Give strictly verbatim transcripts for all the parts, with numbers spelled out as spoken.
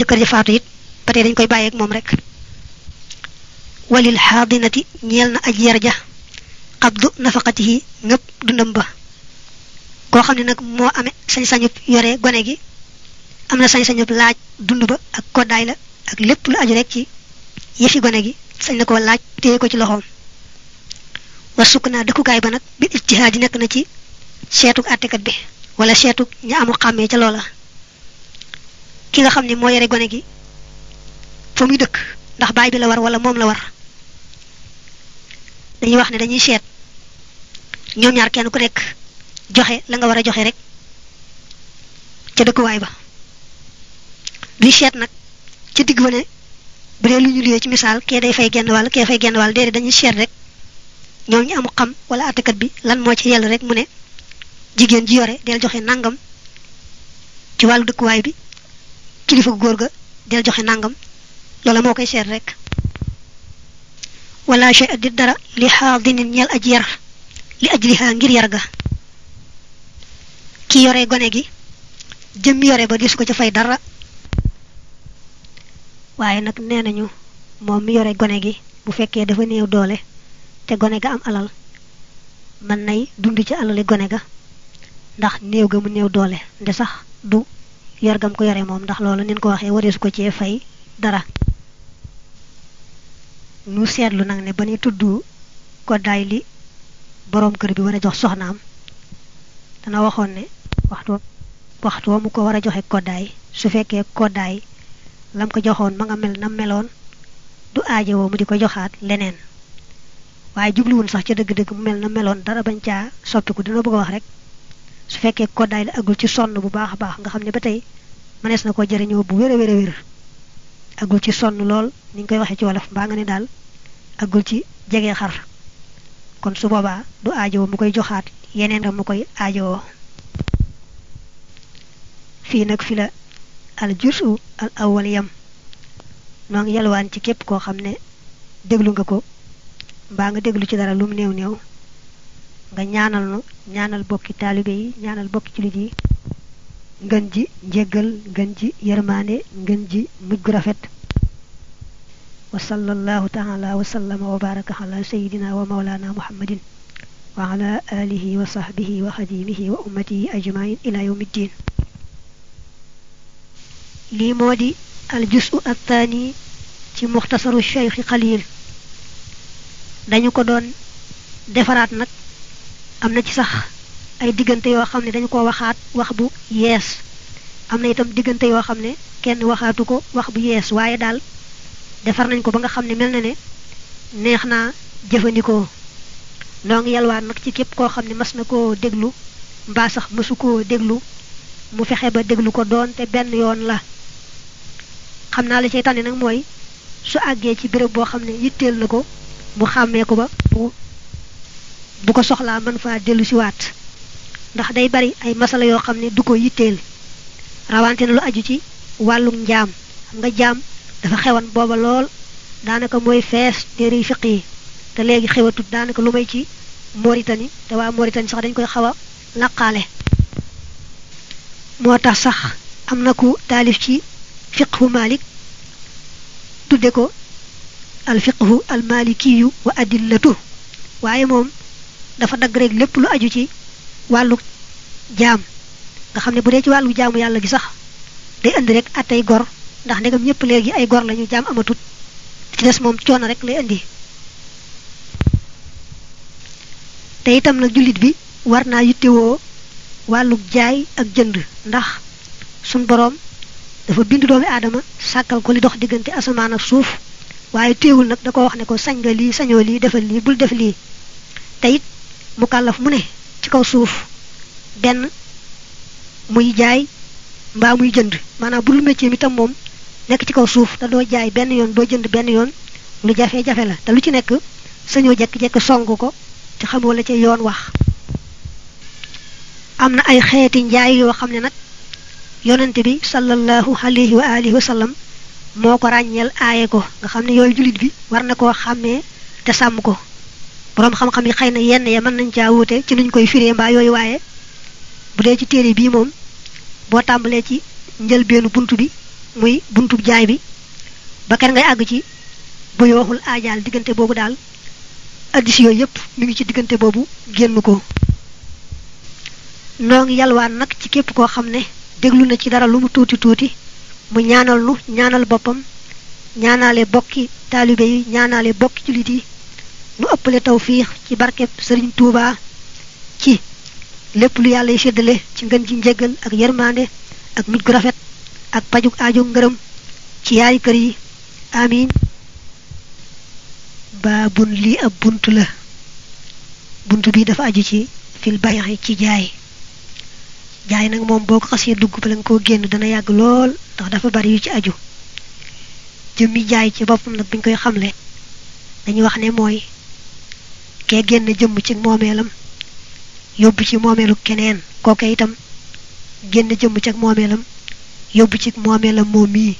jëkkër ja faatu it ba tey dañ koy bàyyi ak moom rek walil xaadinati ñeel na aj yar ja qabdu nafaqatihi ngëpp dundam ba koo xam ne nag moo amee sañ-sañub yore gone gi am na sañ-sañub laaj dund ba ak koddaay la ak lépp lu aju rek ci yëfi gone gi sañ na koo laaj téye ko ci loxoom war sukk naa dëkkukaay ba nag bi ijtihaad yi nekk na ci seetug àttekat bi wala seetug ña amul xàmmee ca loola ki nga xam ne moo yore gone gi fa muy dëkk ndax baay bi la war wala moom la war dañuy wax ne dañuy seet ñoom ñaar kenn ku nekk joxe la nga war a joxe rek ca dëkkuwaay ba duy seet nag ca digg ba ne bu dee lu ñu liyee ci misaal kee day fay genn wàll kee fay genn wàll déedéet dañuy seet rek ñoom ñu amu xam wala àttekat bi lan moo ci yell rek mu ne jigéen ji yore del joxe nangam ci wàllu dëkkuwaay bi kilifa góor ga del joxe nangam loola moo koy seet rek wala shay di dara li xaadinin ñeel aj yar li ajliha ngir yar ga ki yore gone gi jëm yore ba gis ko ca fay dara waaye nag nee nañu moom mi yore gone gi bu fekkee dafa néew doole te gone ga am alal mën nay dund ci alali gone ga ndax néew ga mu néew doole nde sax du yor gam ko yore moom ndax loolu nin ko waxee wareesu ko cee fay dara nu seetlu nag ne ba ni tudd koddaay li boroom kër bi war a jox soxnaam dana waxoon ne waxtu waxtu mu ko war a joxe koddaay su fekkee koddaay lam ko joxoon ma nga mel na meloon du aajowoo mu di ko joxaat leneen waaye jubluwun sax ca dëgg-dëgg mu mel na meloon dara bañ caa soppiku dina bëgg a wax rek su fekkee koddaay la agul ci sonn bu baax a baax nga xam ne ba tey mënees na ko jëriñoo bu wér a wér a wér agul ci sonn lool ni ñu koy waxee ci wolof mbaa nga ne daal agul ci jege xar kon su boobaa du aajowoo mu koy joxaat yeneen nga mu koy aajowoo fii nag fi la al jusu al awwal yam noo ngi yalwaan ci képp koo xam ne déglu nga ko mbaa nga déglu ci dara lum néew néew nga ñaanal nu ñaanal bokki taalibe yi ñaanal bokki jullit yi ngën ji njéggal ngën ji yërmaande ngën ji mujj gu rafet wa sallallahu ta'ala wa sallama wa baraka ala sayyidina wa mawlana muhammadin wa ala alihi wa sahbihi wa khadimihi wa ummatihi ajma'in ila yawmiddin lii moo di al juz'u athani ci mukhtasaru shaykh Khalil dañu ko doon defaraat nag am na ci sax ay diggante yoo xam ne dañu ko waxaat wax bu yees am na itam diggante yoo xam ne kenn waxaatu ko wax bu yees waaye daal defar nañ ko ba nga xam ne mel na ne neex naa jëfandikoo noo ngi yalwaan nag ci képp koo xam ne mas na koo déglu mbaa sax mësu koo déglu mu fexe ba déglu ko doon te benn yoon la xam naa la cay tànne nag mooy su àggee ci béréb boo xam ne yitteel na ko mu xàmmee ko ba bu bu ko soxlaa mën faa dellu si waat ndax day bari ay masala yoo xam ne du ko yitteel rawante na lu aju ci wàllum njaam xam nga jaam dafa xewan booba lool daanaka mooy fees téere yi fiq yi te léegi xewatut daanaka lu may ci Mauritanie te waa Mauritanie sax dañ koy xaw a laqaale moo tax sax am na ku taalif ci fiqhu Malik tudde ko al fiqhu al malikiyu wa adillatu waaye moom dafa dagg rek lépp lu aju ci wàllu jaam nga xam ne bu dee ci wàllu jaamu yàlla gi sax day indi rek atay gor ndax ndegam ñëpp léegi ay gor lañu jaam amatut ci des moom coono rek lay indi te itam nag jullit bi war naa yittewoo wàllu jaay ak jënd ndax sun boroom dafa bind doomi aadama sàkkal ko li dox diggante asamaan ak suuf waaye teewul nag da ko wax ne ko sañ nga lii sañoo lii defal lii bul def lii te it mu kàllaf mu ne ci kaw suuf benn muy jaay mbaa muy jënd maanaam bu lu métier mi tam moom nekk ci kaw suuf te doo jaay benn yoon doo jënd benn yoon lu jafe-jafe la te lu ci nekk sañoo jekk-jekk song ko te xamoo la ca yoon wax am na ay xeeti njaay yoo xam ne nag yonente bi sallallahu alayhi wa alihi wa sallam moo ko ràññeel aaye ko nga xam ne yooyu jullit bi war na koo xàmmee te sàmm ko boroom xam-xam yi xëy na yenn ya mën nañ caa wuute ci nuñ koy firee mbaa yooyu waaye bu dee ci téere bii moom boo tàmbalee ci njëlbeenu bunt bi muy buntu jaay bi ba ker ngay ag ci bu waxul aajal digënté bobu dal addis yoy yépp mi ngi ci digënté bobu genn ko no ngi yalwaan nak ci képp ko xamné déglu na ci dara lu mu tuuti tuuti mu ñaanal nu ñaanal boppam ñaanalé bokki talibé yi ñaanalé bokki julit yi nu ëppalé tawfiq ci barké Serigne Touba ci lépp lu yàlla séddale ci ngën ci njéggal ak yermandé ak nit gu rafet ak pajuk aajo ngërëm ci yaay kër yi amin babun li ab buntu la buntu bi dafa aju ci fil bay'i ci jaay jaay nak mom boko xasse dugg ba lang ko genn dana yag lool ndax dafa bari yu ci aju jëmi jaay ci bopam nak buñ koy xamlé dañuy wax né moy ke genn jëm ci momelam yobbu ci momelu keneen koke itam genn jëm ci ak momelam yobbu ci momelam momi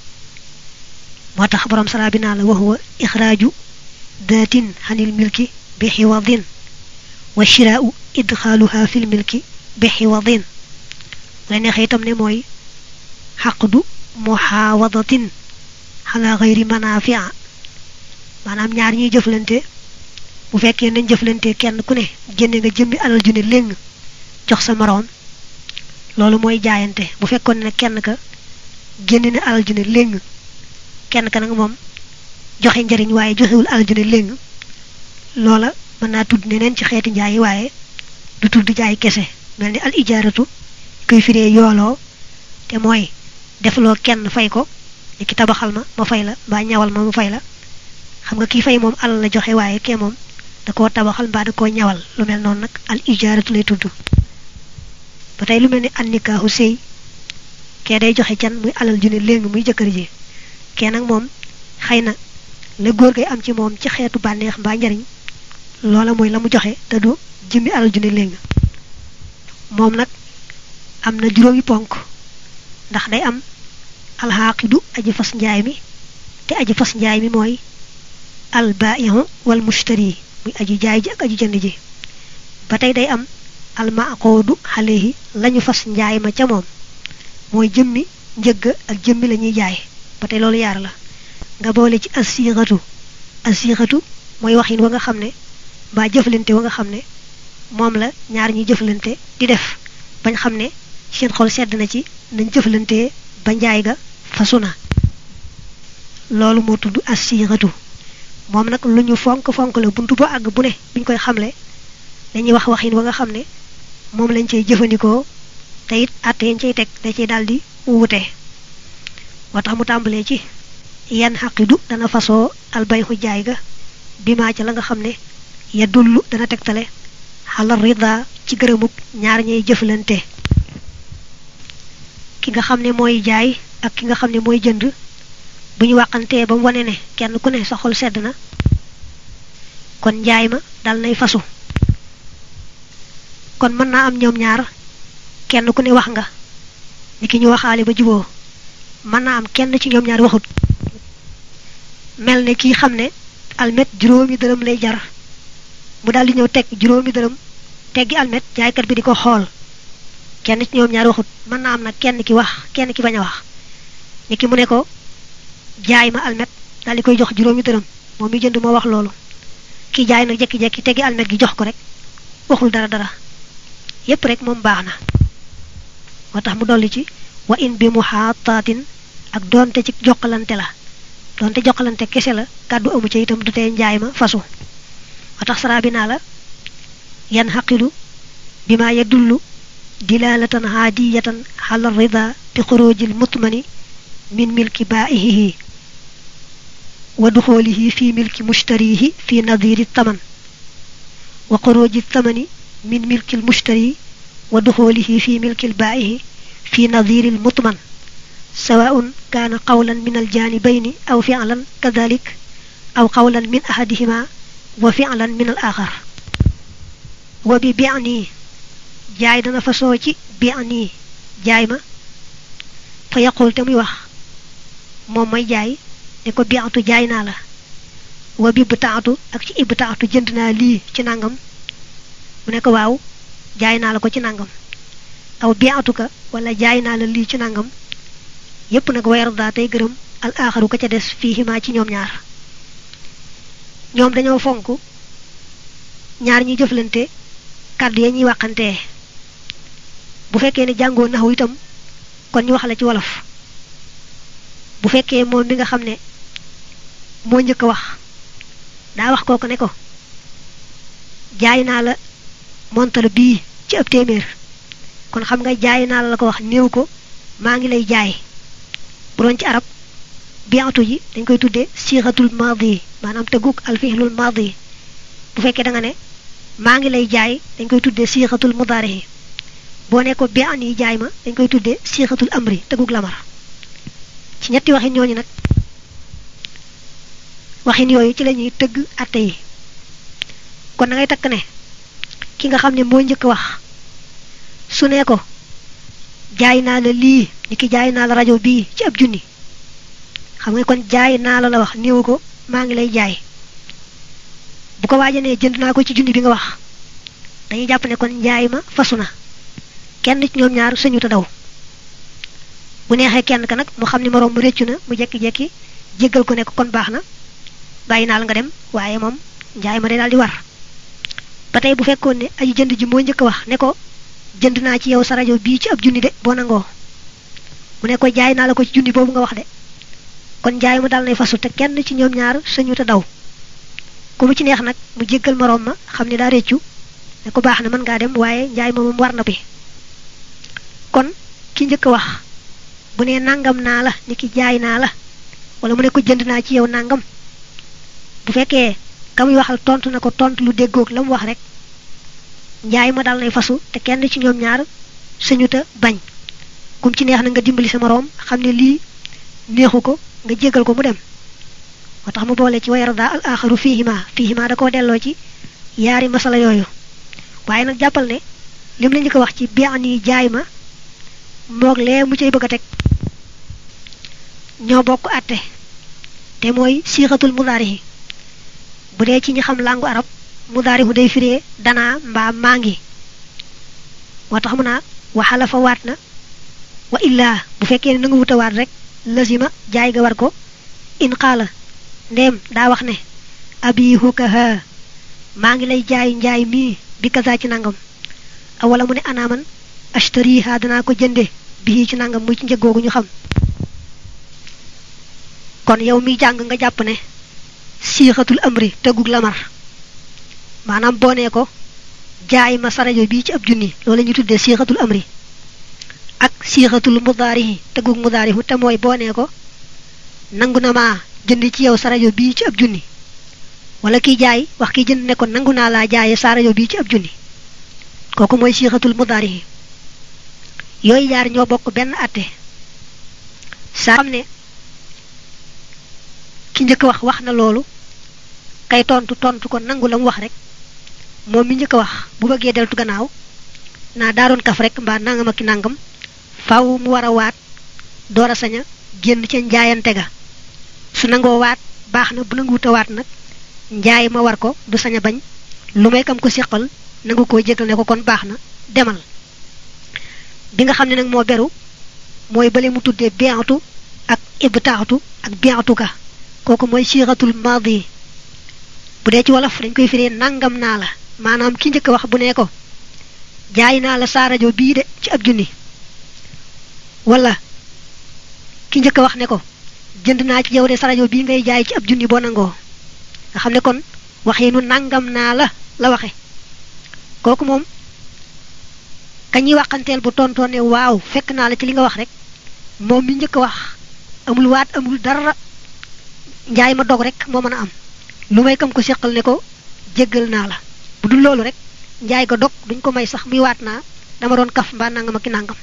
motax borom sarabina la waxwa ikhraju datin hanil milki bi hiwadin wa shira'u idkhaluha fil milki bi hiwadin la nexe itam ne moy haqdu muhawadatin ala ghayri manafi'a manam ñaar ñi jëflante bu fekkee nañ jëflante kenn ku ne génne nga jëmmi alal ju ne léng jox sa marom loolu mooy jaayante bu fekkoon ne kenn ka génne na alal ju ne léng kenn ka nag moom joxe njariñ waaye joxewul alal ju ne léng loola mën naa tudd neneen ci xeeti njaay waaye du tudd jaay kese mel ni al ijaaratu koy firee yooloo te mooy defloo kenn fay ko ni ki tabaxal ma ma fay la mbaa ñawal ma ma fay la xam nga ki fay moom alal la joxe waaye kee moom da ko tabaxal mbaa da ko ñawal lu mel non nak al ijaratu lay tuddu batay lu melni an nikahu sey ke day joxe can muy alal ju ne leng muy jëkër ji ke nak mom xeyna le goor gay am ci mom ci xéetu banex mbaa njariñ loola moy lamu joxe te du jëmi alal ju ne leng mom nak amna juroomi ponk ndax day am al haqidu aji fas njaay mi te aji fas njaay mi moy al ba'i'u wal mushtari muy aji jaay ji ak aji jënd ji batay day am al ma'qudu alayhi lañu fas njaay ma ca mom moy jëmmi njëgg ak jëmmi lañuy jaay batay lolu yaar la nga boole ci as-sighatu as-sighatu moy waxin wa nga xamne ba jëflante wa nga xamne mom la ñaar ñi jëflante di def bañ xamne seen xol sedd na ci nañ jëflante ba njaay ga fasuna lolu mo tuddu as-sighatu mom nak luñu fonk fonk la buntu bo ag bu ne biñ koy xamlé dañuy wax waxine wa nga xamné mom lañ cey jëfëndiko tayit atté ñu cey tek da ci daldi wuté watax mu tambalé ci yan haqidu dana faso al bayhu jaay ga bima ci la nga xamné ya dullu dana tektalé halal rida ci gëremuk ñaar ñay jëflante ki nga xamné moy jaay ak ki nga xamné moy jënd buñu waxanté bam woné né kenn ku né sa xol sedd na kon njaay ma dal nay fasu kon mën na am ñoom ñaar kenn ku né wax nga niki ñu waxale ba jubo mën na am kenn ci ñoom ñaar waxut melne ki xamné almet juroomi dërëm lay jar mu dal di ñew tek juroomi dërëm teggi almet jaay kat bi diko xol kenn ci ñoom ñaar waxut mën na am nak kenn ki wax kenn ki baña wax niki mu né ko jaay ma almet dal di koy jox juroomi dërëm mom mi jënd mo wax lolu ki jaay nak jekki jekki teggi almet gi jox ko rek waxul dara dara yépp rek mom baxna motax mu dolli ci wa in bi muhatatin ak donte ci jokalante la donte jokalante kesse la kaddu amu ci itam du tay njaay ma fasu motax sarabina la yan haqilu bima yadullu dilalatan hadiyatan hal rida bi khurujil mutmani min milki ba'ihi wa dukhulihi fi milki mushtarihi fi nadhir at-taman wa khuruj at-tamani min milki al-mushtari wa dukhulihi fi milki al-ba'ihi في نظير المطمن سواء كان قولا من الجانبين أو فعلا كذلك أو قولا من أحدهما وفعلا من الآخر وببعني جاي دنا فسوتي بعني جاي ما فيقول تمي واخ موم ماي جاي نيكو بيعتو جاي نالا وببتاعتو اك سي ابتاعتو جندنا لي سي نانغام mu neko waaw jaay na la ko ci nangam aw bi'atuka wala jaay na la li ci nangam yépp nag wa yarda tey gërëm al aaxaru ka ca des fiihima ci ñoom ñaar ñoom dañoo fonk ñaar ñi jëflante kàddu ya ñuy waxantee bu fekkee ne jàngoo naxu itam kon ñu wax la ci wolof bu fekkee moom mi nga xam ne moo njëkk a wax daa wax kooku ne ko jaay naa la montar bii ci ab téeméer kon xam nga jaay naa la la ko wax néew ko maa ngi lay jaay bu doon ci arab bi'atu ji dañ koy tuddee siixatul maadi maanaam teguk al fi'lul maadi bu fekkee da nga ne maa ngi lay jaay dañ koy tuddee siixatul mudaari boo ne ko bi'ani jaay ma dañ koy tuddee siixatul amri teguk lamar ci ñetti waxin ñooñu nag waxin yooyu ci lañuy tëgg atte yi kon da ngay takk ne ki nga xam ne moo njëkk wax su ne ko jaay naa la lii ni ki jaay naa la rajo bii ci ab junni xam nga kon jaay naa la la wax néew ko maa ngi lay jaay bu ko waaja ne jënd naa ko ci junni bi nga wax dañuy jàpp ne kon njaay ma fasu na kenn ci ñoom ñaar sañu ta daw bu neexee kenn ka nag mu xam ni moroom mu réccu na mu jekki-jekki jéggal ko ne ko kon baax na bàyyi naa la nga dem waaye moom njaay ma day daal di war ba tey bu fekkoon ne aji jënd ji moo njëkk a wax ne ko jënd naa ci yow sa rajo bii ci ab junni de boo nangoo mu ne ko jaay naa la ko ci junni boobu nga wax de kon njaay ma dal nay fasu te kenn ci ñoom ñaar sañu ta daw ku mu ci neex nag mu jéggal moroom ma xam ne daa réccu ne ko baax na mën ngaa dem waaye njaay ma moom war na bi kon ki njëkk a wax bu ne nangam naa la ni ki jaay naa la wala mu ne ko jënd naa ci yow nangam bu fekkee ka muy waxal tontu na ko tontu lu déggoog la mu wax rek njaay ma dal nay fasu te kenn ci ñoom ñaar sañu ta bañ kum ci neex na nga dimbali sa moroom xam ne lii neexu ko nga jéggal ko mu dem moo tax mu boole ci wa yarda al aaxaru fiihima fiihima da koo delloo ci yaari masala yooyu waaye nag jàppal ne lim la ñu ko wax ci bi'ani jaay ma moog lee mu cay bëgg a teg ñoo bokk àtte te mooy siixatul mudaari bu dee ci ñi xam langu arab mudaari hu day firee danaa mbaa maa ngi moo tax mu naa waxala fa waat na wa illaa bu fekkee ne na nga wuta waat rek lazima jaay ga war ko in qaala ndéem daa wax ne abi hukaha maa ngi lay jaay njaay mii bi kaza ci nangam awala mu ne anaaman ashtariha danaa ko jënde bii ci nangam muy ci njëggoogu ñu xam kon yow mi jàng nga jàpp ne siixatul amri tegug lamar maanaam boo nee ko jaay ma sa rajo bii ci ab junni loolu la ñuy tuddee siixatul amri ak siixatul mudaarihi tegug mudaarihu te mooy boo nee ko nangu na maa jënd ci yow sa rajo bii ci ab junni wala kiy jaay wax kiy jënd ne ko nangu naa laa jaaye sa rajo bii ci ab junni kooku mooy siixatul mudaarihi yooyu yaar ñoo bokk benn àtte saa xam ne ki njëkk wax wax na loolu kay tontu tontu ko nangu la mu wax rek moom mi njëkk wax bu bëggee deltu gannaaw naa daaroon kaf rek mbaa nangam ak ki nangam faaw mu war a waat door a sañ a génn ca njaayante ga su nangoo waat baax na bu nanguwuta waat nag njaay ma war ko du sañ a bañ lu may kam ko siqal nangu koo jégal ne ko kon baax na demal bi nga xam ne nag moo beru mooy bale mu tuddee bi'atu ak ibtaatu ak bi'atu ka kooku mooy siixatul maadi bu dee ci wolof dañ koy firee nangam naa la maanaam ki njëkk wax bu nee ko jaay naa la sa rajo bii de ci ab junni wala ki njëkk wax ne ko jënd naa ci yow de sa rajo bii ngay jaay ci ab junni boo nangoo nga xam ne kon waxinu nangam naa la la waxe kooku moom kañuy waxanteel bu tontoon ne waaw fekk naa la ci li nga wax rek moom mi njëkk wax amul waat amul dara njaay ma dog rek moo mën a am lu may kam ko seqal ne ko jéggal naa la bu dul loolu rek njaay ga dog duñ ko may sax muy waat naa dama doon kaf mbaa nangam ak ki nangam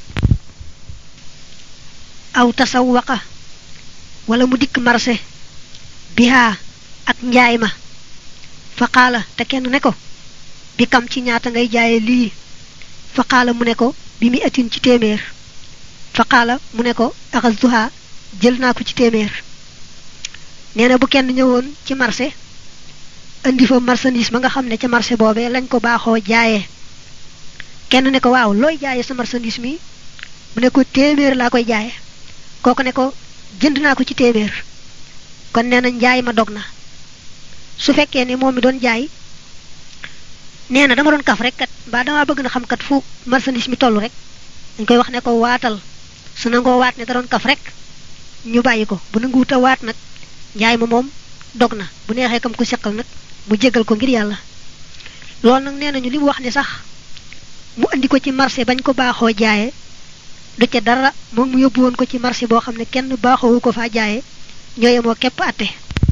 aw tasawwaqa wala mu dikk marché bihaa ak njaay ma fa qaala te kenn ne ko bi kam ci ñaata ngay jaaye lii fa qaala mu ne ko bi mi atin ci téeméer fa qaala mu ne ko axastuha jël naa ko ci téeméer nee na bu kenn ñëwoon ci marché indi fa marchandise ma nga xam ne ca marché boobee lañ ko baaxoo jaayee kenn ne ko waaw looy jaayee sa marchandise mi mu ne ko téeméer laa koy jaayee koku ne ko jënd na ko ci téeméer kon neena njaay ma dogna su fekkee ne moom mi doon jaay neena dama doon kaf rek kat ba dama bëgg na xam kat fu marchandise mi tollu rek dañ koy wax ne ko waatal su nangoo waat ne da doon kaf rek ñu bàyyi ko bu nanguuta waat nag njaay ma moom dog na bu neexee kam ko seqal nag mu jégal ko ngir yàlla loolu nag nee nañu li mu wax ne sax mu andi ko ci marché bañ ko baaxoo jaaye du ca dara moom mu yóbbu woon ko ci marché boo xam ne kenn baaxoowu ko faa jaaye ñooye moo képp atte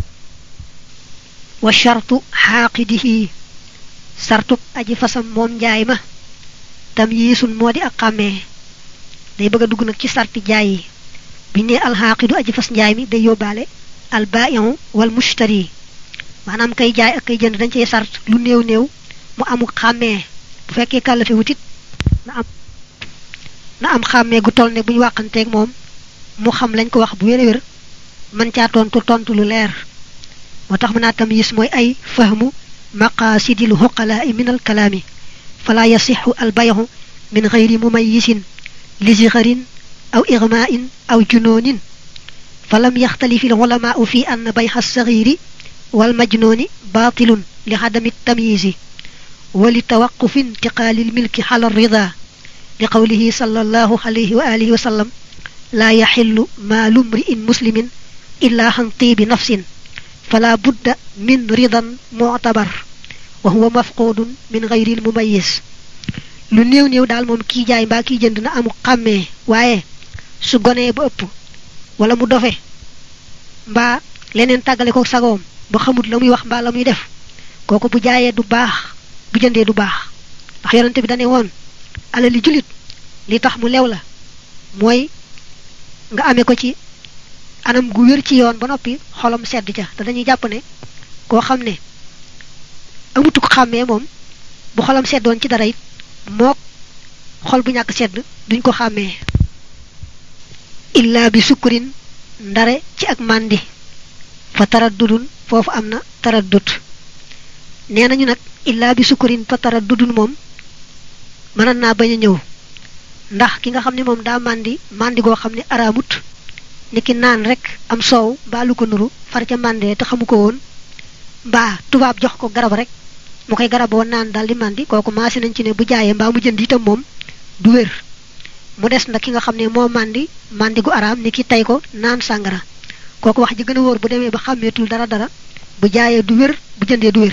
wa shartu xaaqidihi sartub aji fasam moom njaay ma tam yiisun moo di ak xàmmee day bëgg a dugg nag ci sarti jaay yi biñ ne alxaaqidu aji fas njaay mi day yóbbaale al baa'i'u wal mushtari maanaam kay jaay ak kay jënd dañ cey sart lu néew néew mu amu xàmmee bu fekkee kàllafe wutit na am na am xàmmee gu toll ne buñ wàqanteeg moom mu xam lañ ko wax bu wér wér man caa tontu tontu lu leer moo tax mu naa tamyiis mooy ay fahmu maqasidil huqalaa'i min al kalaami fala yasixu al bay'u min ghayri mumayyisin li zigharin aw igma'in aw junoonin falam yaxtalifi al ulamaa'u fi anna bay'a as-saghiri wal majnuni baatilun li hadami at-tamyiizi wa li tawaqquf intiqaali al-milki ala ar-ridaa li qawlihi sallallahu alayhi wa alihi wa sallam la yaxillu maalu mri'in muslimin illa an tiibi nafsin fala budda min ridan mu'tabar wa huwa mafqudun min ghayri al-mumayyiz lu néew néew daal moom kii jaay mbaa kii jënd na amu xàmmee waaye su gonee ba ëpp wala mu dofe mbaa leneen tàggale ko sagoom ba xamut la muy wax mbaa la muy def kooku bu jaayee du baax bu jëndee du baax ndax yonente bi dane woon alali julit li tax mu lew la mooy nga amee ko ci anam gu wér ci yoon ba noppi xolam sedd ca te dañuy jàpp ne koo xam ne amutu ko xàmmee moom bu xolam seddoon ci dara it mook xol bu ñàkk sedd duñ ko xàmmee illa bi sukkurin ndare ci ak màndi fa taraddudun foofu am na taraddut nee nañu nag illa bi sukkurin fa taraddudun moom mënan naa bañ a ñëw ndax ki nga xam ne moom daa màndi màndi goo xam ne araamut niki naan rek am soow mbaa lu ko nuru far ca màndee te xamu ko woon mbaa tubaab jox ko garab rek mu koy garaboo naan daal di màndi kooku maasi nañ ci ne bu jaayee mbaa mu jënd itam moom du wér mu des nag ki nga xam ne moo màndi màndi gu araam ni ki tey ko naan sàngara kooku wax ji gën a wóor bu demee ba xàmmeetul dara dara bu jaayee du wér bu jëndee du wér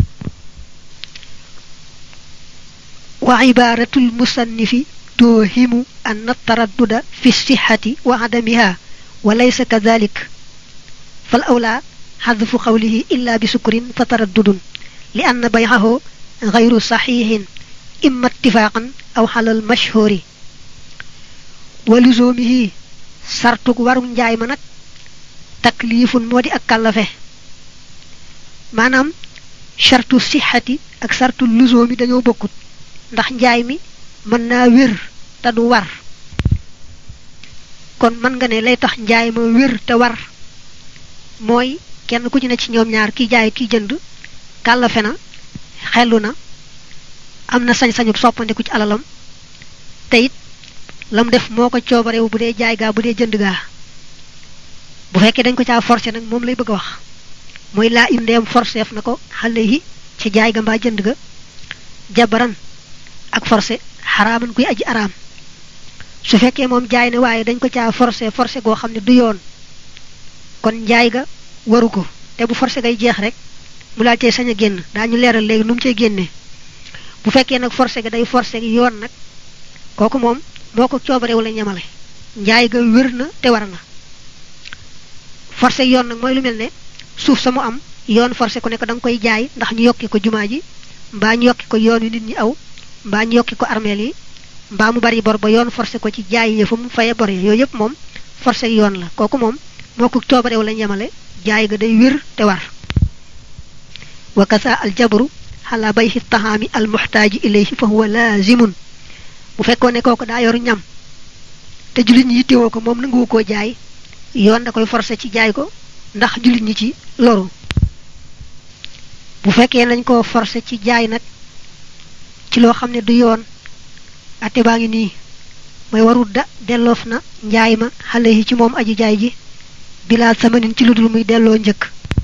wa ibaratul musannifi توهم أن التردد في الصحة وعدمها وليس كذلك فالأولى حذف قوله إلا بسكر فتردد لأن بيعه غير صحيح إما اتفاقا أو على المشهور ولزومه سرتك ورم جاي منك تكليف مودي أكلفه manam shartu sihhati ak shartu luzumi dañoo bokkut ndax njaay mi mën naa wér te du war kon man nga ne lay tax njaay ma wér te war mooy kenn ku ci ne ci ñoom ñaar ki jaay ki jënd kàllafe na xellu na am na sañ-sañu soppandiku ci alalam te it lam def moo ko coobarewu bu dee jaay gaa bu dee jënd gaa bu fekkee dañ ko caa forcé nag moom lay bëgg a wax mooy laa im ndeem forceef na ko xale yi ci jaay ga mbaa jënd ga jabaran ak forcé xaraaman kuy aji araam su fekkee moom jaay ne waaye dañ ko caa forcé forcé goo xam ne du yoon kon njaay ga waru ko te bu forcé gay jeex rek mu laa cay sañ a génn daañu leeral léegi nu mu cay génnee bu fekkee nag forcé ga day forcé yoon nag kooku moom moo ko coobarewu la ñamale njaay ga wér na te war na forcé yoon nag mooy lu mel ne suuf sa mu am yoon forcé ko ne ko da nga koy jaay ndax ñu yokki ko jumaa ji mbaa ñu yokki ko yoon wi nit ñi aw mbaa ñu yokki ko armeel yi mbaa mu bari bor ba yoon forcé ko ci jaay yëfa mu faye bor ya yooyu yëpp moom forcé yoon la kooku moom moo ko coobarewu la ñamale jaay ga day wér te war wa kasa al jabru ala bayhi tahami al muhtaji ilayhi fa huwa lazimun bu fekkoon ne kooku daa yor ñam te julit ñi yittewoo ko moom nangu koo jaay yoon da koy forcé ci jaay ko ndax julit ñi ci loru bu fekkee nañ ko forcé ci jaay nag ci loo xam ne du yoon ate baa ngi nii mooy warudda delloof na njaay ma xale yi ci moom aji jaay ji bilaa samanin ci ludul muy delloo njëkk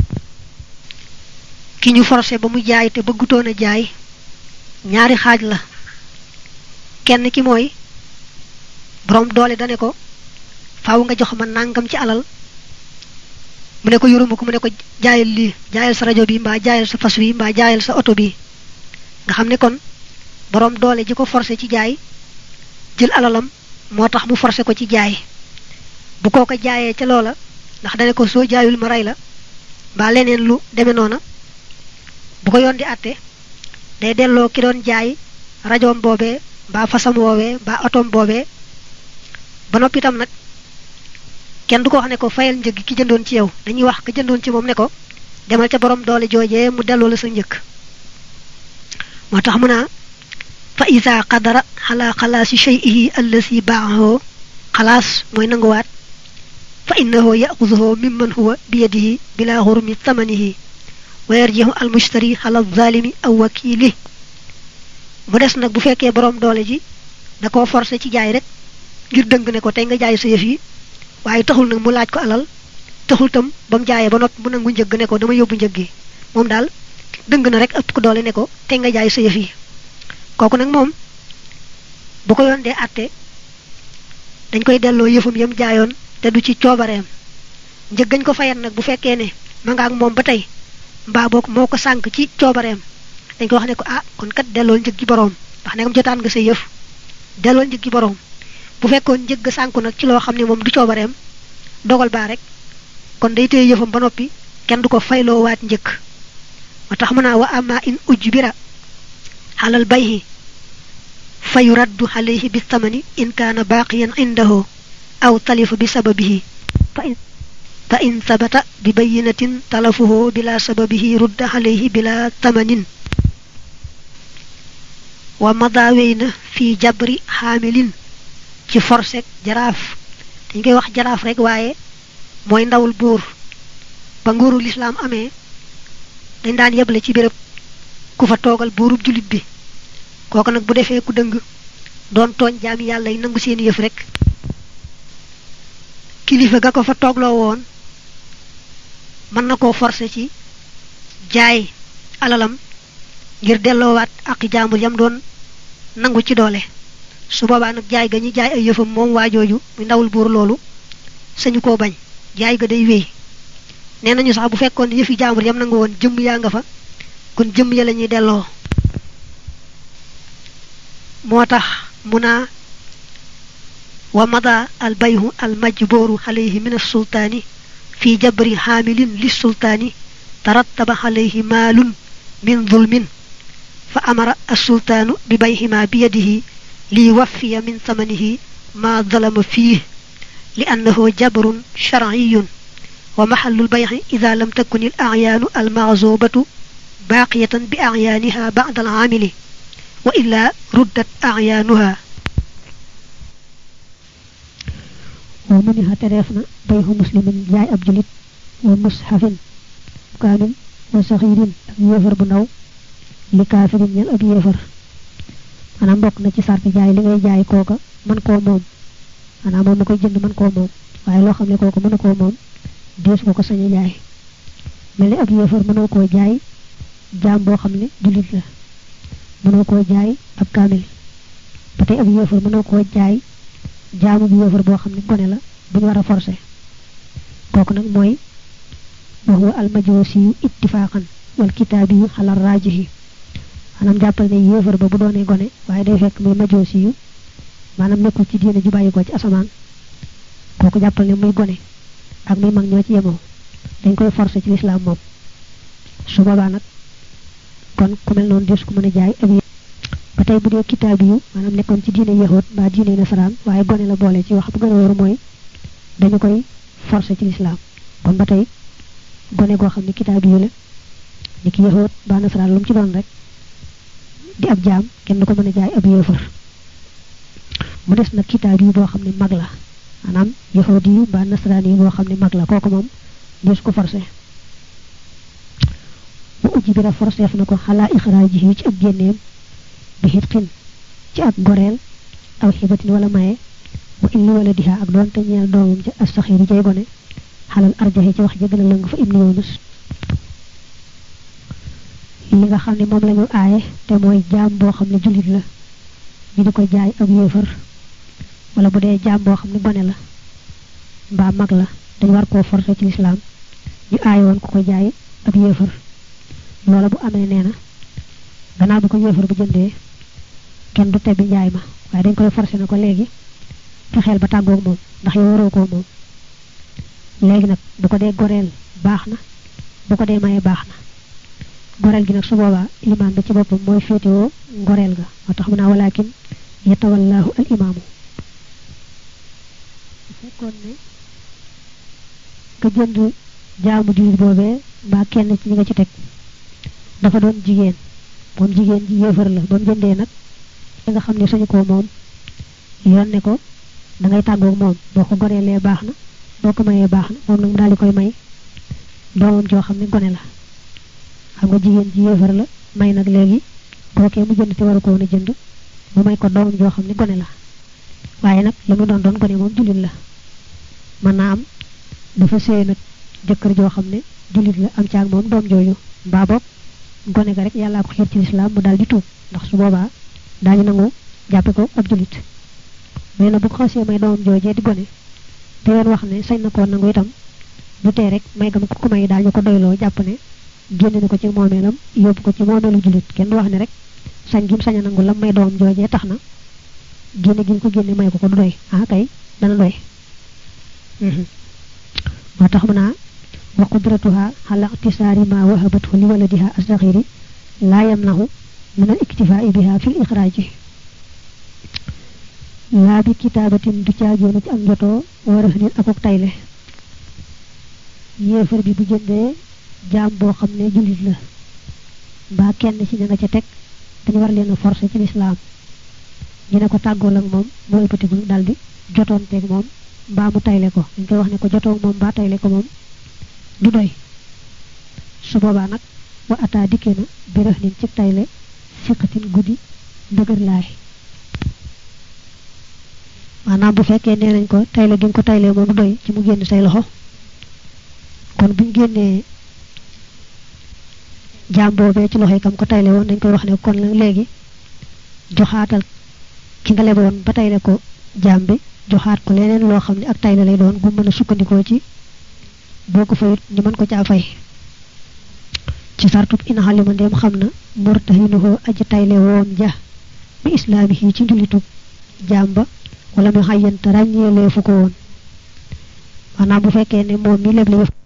ki ñu forcé ba mu jaay te bëggutoon a jaay ñaari xaaj la kenn ki mooy borom doole dane ko faaw nga jox ma nangam ci alal mu ne ko yoruma ko mu ne ko jaayal lii jaayal sa rajo bi mbaa jaayal sa fas wi mbaa jaayal sa oto bi nga xam ne kon borom doole ji ko forcé ci jaay jël alalam moo tax mu forcé ko ci jaay bu koo ko jaayee ca loola ndax dane ko soo jaayul ma rey la mbaa leneen lu deme noona bu ko yoon di àtte day delloo ki doon jaay rajoom boobee mbaa fasam woowee mbaa otoom boobee ba noppi itam nag kenn du ko wax ne ko fayal njëg ki jëndoon ci yow dañuy wax ka jëndoon ci moom ne ko demal ca borom doole joojee mu delloo la sa njëkk moo tax mu naa fa isa qadara ala xalaasi shay'ihi allasi baaxoo xalaas mooy nanguwaat fa innahu yaxuduhu mimman huwa biyadihi bila xurmi tamanihi wa yarjihu almushtari ala zalimi aw wakili mu des nag bu fekkee borom doole ji da koo forcé ci jaay rek ngir dëng ne ko tey nga jaay sa yëf yi waaye taxul nag mu laaj ko alal taxul tam ba mu jaayee ba noppi mu nangu njëgg ne ko dama yóbbu njëg gi moom daal dëng na rek ëpp ko doole ne ko tey nga jaay sa yëf yi kooku nag moom bu ko yoon dee àtte dañ koy delloo yëfum yam jaayoon te du ci coobareem njëg gañ ko fayan nag bu fekkee ne ma nga ak moom ba tey mbaa boog moo ko sànk ci coobareem dañ ko wax ne ko ah kon kat delloo njëg gi boroom ndax negam jotaan nga sa yëf delloo njëg gi boroom bu fekkoon njëg ga sànku nag ci loo xam ne moom du coobareem dogal baa rek kon day téye yëfam ba noppi kenn du ko fayloo waat njëkk moo tax mën naa wa ama in ujbira xalal bayhi fa yuraddu alayhi bi thamani in kaana baaqiyan indahu aw talifa bi sababihi fa in fa in sabata bi bayinatin talafuhu bila sababihi rudda alayhi bila thamanin wa madaweyna fi jabri xaamilin ci forsek jaraaf dañ koy wax jaraaf rek waaye mooy ndawul buur ba nguuru lislaam amee dañ daan yeble ci béréb ku fa toogal buurub julit bi kooku nag bu defee ku dëng doon tooñ jaami yàlla yi nangu seen yëf rek kilifa ga ko fa toogloo woon mën na koo forcé ci jaay alalam ngir delloowaat ak jaambur yam doon nangu ci doole su boobaa nag jaay ga ñi jaay ay yëfam moom waajooju muy ndawul buur loolu sañu koo bañ jaay ga day wéy nee nañu sax bu fekkoon yëfi jaambur yam nangu woon jëmm yaa nga fa kon jëmm ya la ñuy delloo moo tax mu naa wa mada al bayhu al majbooru alayhi min alsultaani fi jabri xaamilin lissultaani tarattaba alayhi maalun min zulmin fa amara alsultaanu bi bayhima biyadihi li waffiya min samanihi ma zalama fiih li annahu jabrun sharciyun wa maxallu lbayxi ida lam takun il acyaanu almaczubatu baaqiyatan bi acyaaniha bacda alcaamili wa illa ruddat acyaanuha wa muniha tereef na bayxu muslimin jaay ab julit wa mushafin kaamil wa saxiirin ak yéefar bu ndaw li kaafirin ñel ab yéefar maanaam bokk na ci sarti jaay li ngay jaay kooka mën koo moom maanaam moom ma koy jënd mën koo moom waaye loo xam ne kooka mën koo moom dees ko ko sañ a jaay mel ni ab yéefar mënoo koo jaay jaam boo xam ne julit la mënoo koo jaay ab kaamil ba tey ab yéefar mënoo koo jaay jaamu bi yéefar boo xam ne gone la bu ñu war a forcé kooku nag mooy wa huwa al majusiyu ittifaqan wal kitaabiyu xalal raajihi maanaam jàppal ne yéefar ba bu doonee gone waaye day fekk muy majusiyu maanaam nekkul ci diine ju bàyyi ko ci asamaan kooku jàppal ne muy gone ak muy mag ñoo ci yemoo dañ koy forcé ci lislaam moom su boobaa nag kon ku mel noonu des ko mën a jaay ab ba tey bu dee kitaabiyu maanaam nekkoon ci diine yahood mbaa diine nasaraan waaye gone la boole ci wax bu gën a wóor mooy dañu koy forcé ci lislaam kon ba tey gone goo xam ne kitaabiyu la ni ki yahood mbaa nasaraan lu mu ci doon rek di ab jaam kenn du ko mën a jaay ab yéefar mu des nag kitaabiyu boo xam ne mag la maanaam yahood yi mbaa nasaraan yi boo xam ne mag la kooku moom des ko forcé bu ujji bi la forceef na ko xalaa ixraaji yi ci ab génneem bi xitqin ci ak goreel aw xibatin wala maye wa in waladiha ak doonte ñeel doomam ci as-saxiir jay gone xalal arjahi ci wax ji gën a lëng fa ibnu yunus li nga xam ne moom lañu aaye te mooy jaam boo xam ne jullit la ñu di ko jaay ab yéefar wala bu dee jaam boo xam ne gone la mbaa mag la dañ war koo forcé ci lislaam ñu aaye woon ko ko jaay ab yéefar loola bu amee nee na gannaaw bu ko yéefar bu jëndee kenn du tebbi njaay ma waaye dañ koy forcé na ko léegi fexeel ba tàggoog moom ndax yow waroo koo moom léegi nag bu ko dee goreel baax na bu ko dee maye baax na goreel gi nag su boobaa ilimaan bi ci boppam mooy féetewoo ngoreel ga moo tax mu naa walakin yatawallahu al imaamu fekkoon ne ka jënd jaamu jullit boobee mbaa kenn ci ñi nga ci teg dafa doon jigéen moom jigéen ji yéefar la ba mu jëndee nag da nga xam ne sañu ko moom yoon ne ko da ngay tàggoog moom boo ko goreelee baax na boo ko mayee baax na moom nag mu daal di koy may doomam joo xam ne gone la xam nga jigéen ji yéefar la may nag léegi kookee mu jënd te waru ko woon a jënd mu may ko doomam joo xam ne gone la waaye nag la mu doon doon gone moom jullit la mën naa am dafa séy nag jëkkër joo xam ne jullit la am caag moom doom jooju mbaa boog gone ga rek yàllaa ko xiir ci lislaam mu daal di tuub ndax su boobaa daañu nangu jàppe ko ab jullit mais nag bu ko xasee may doomam joojee di gone te yoon wax ne sañ na koo nangu itam du tee rek may gam ko ko may daal ñu ko doyloo jàpp ne génne na ko ci moomeelam yóbbu ko ci moomeelu jullit kenn du wax ne rek sañ gi mu sañ a nangu lam may doomam joojee tax na génne gi ñu ko génne may ko ko du doy ah kay dana doy moo tax mu naa wa qudratuha ala iqtisaari ma wahabathu li waladiha assaxiri laa yamnahu min al iktifaa'i biha fi l ixraaji laa bi kitaabatin du caajoona ci am njotoo war a nit akuk tayle yéefar bi bu jëndee jaam boo xam ne jullit la mbaa kenn ci ña nga ca teg dañu war leen a forcé ci lislaam ñu ne ko tàggool ak moom mu ëlbatiku daldi jotoonteeg moom mbaa mu tayle ko dañ koy wax ne ko jotoog moom mbaa tayle ko moom du doy su boobaa nag wa ataa dikkee na birax nin ci tayle siqatin guddi ndëgër laay maanaam bu fekkee nee nañ ko tayle gi nga ko taylee moom du doy ci mu génn say loxo kon buñ génnee jaam boobee ci loxo yi kam ko tayle woon dañ koy wax ne kon la léegi joxaatal ki nga leboon ba tayle ko jaam bi joxaat ko leneen loo xam ne ak tayle lay doon gu mën a sukkandikoo ci boo ko fayut ñu mën ko caa fay ci sartub ina xalima ndeem xam na murtahinuhu aji tayle woom ja bi islaami yi ci njulitub jaam ba wala mu xayyanta ràññeelee fu ko woon maanaam bu fekkee ne moom mi leble